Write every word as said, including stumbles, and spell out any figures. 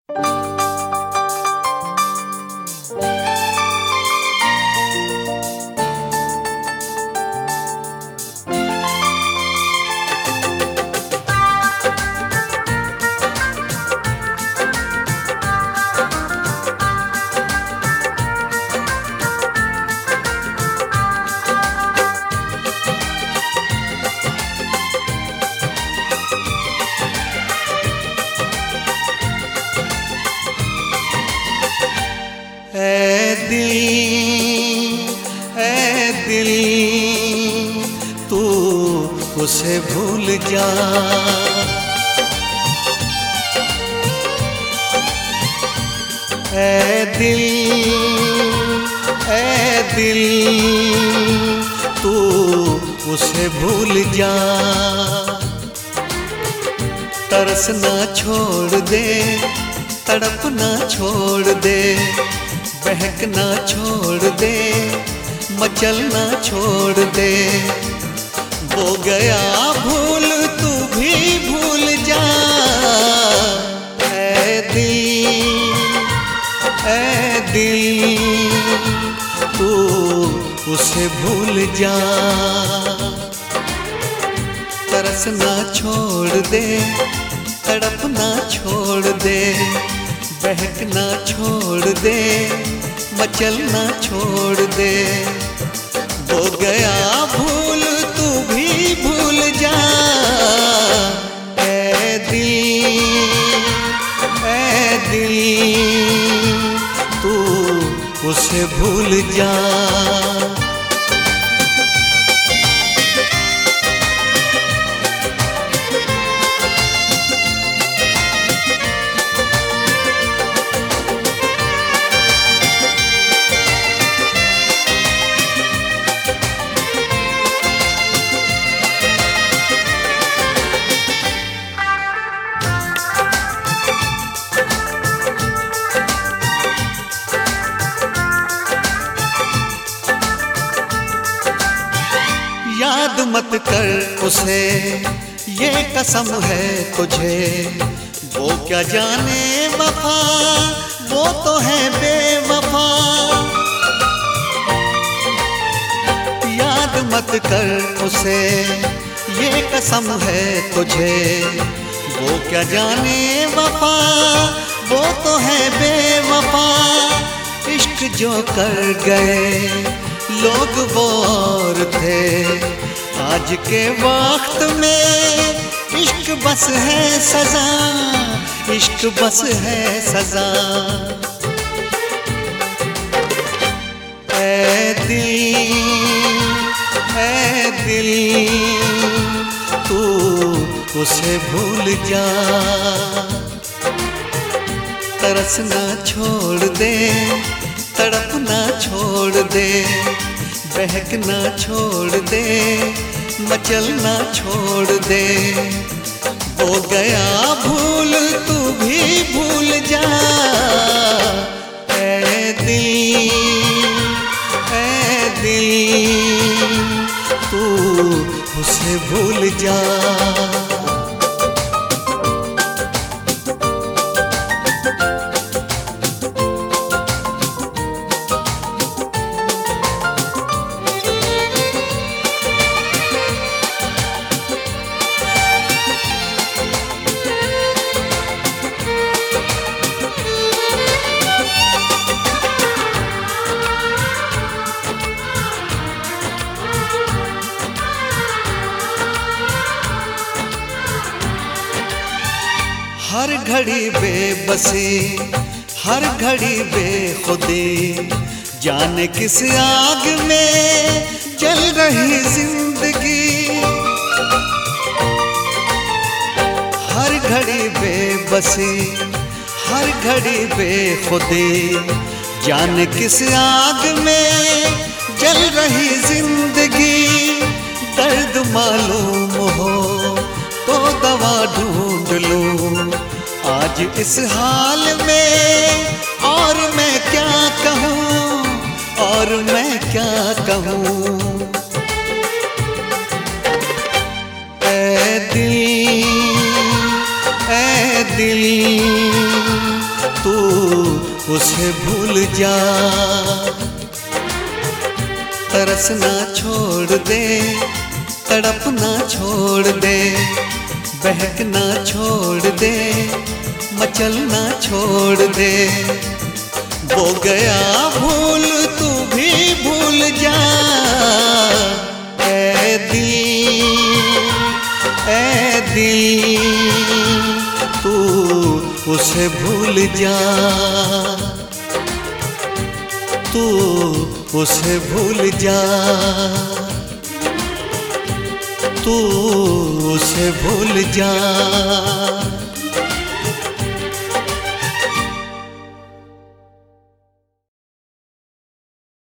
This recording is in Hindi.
ऐ दिल ऐ दिल तू उसे भूल जा, ऐ दिल ऐ दिल तू उसे भूल जा। तरसना छोड़ दे, तड़पना छोड़ दे, बहकना छोड़ दे, मचलना छोड़ दे। वो गया भूल तू भी भूल जा। ऐ दिल ऐ दिल तू उसे भूल जा। तरसना छोड़ दे, तड़पना छोड़ दे, बहकना छोड़ दे, मचलना छोड़ दे। वो गया भूल तू भी भूल जा। ऐ दिल ऐ दिल तू उसे भूल जा। याद मत कर उसे, ये कसम है तुझे। वो क्या जाने वफा, वो तो है बेवफा। याद मत कर उसे, ये कसम है तुझे। वो क्या जाने वफा, वो तो है बेवफा। इश्क जो कर गए लोग वो और थे, आज के वक्त में इश्क बस है सजा, इश्क बस है सजा। ऐ दिल ऐ दिल तू उसे भूल जा। तरसना छोड़ दे, तड़पना छोड़ दे, बहकना छोड़ दे, मचलना छोड़ दे। वो गया भूल तू भी भूल जा। ऐ दिल ऐ दिल तू उसे भूल जा। हर घड़ी बेबसी, हर घड़ी बेखुदी, जाने किस आग में जल रही जिंदगी। हर घड़ी बेबसी, हर घड़ी बेखुदी, जाने किस आग में जल रही जिंदगी। दर्द मालूम हो तो दवा ढूंढ लूं आज इस हाल में। और मैं क्या कहूँ, और मैं क्या कहूँ। ऐ दिल ऐ दिल तू उसे भूल जा। तरसना छोड़ दे, तड़पना छोड़ दे, बहकना छोड़ दे, मचलना छोड़ दे। वो गया भूल तू भी भूल जा। ऐ दिल ऐ दिल तू उसे भूल जा, तू उसे भूल जा, तू उसे भूल जा।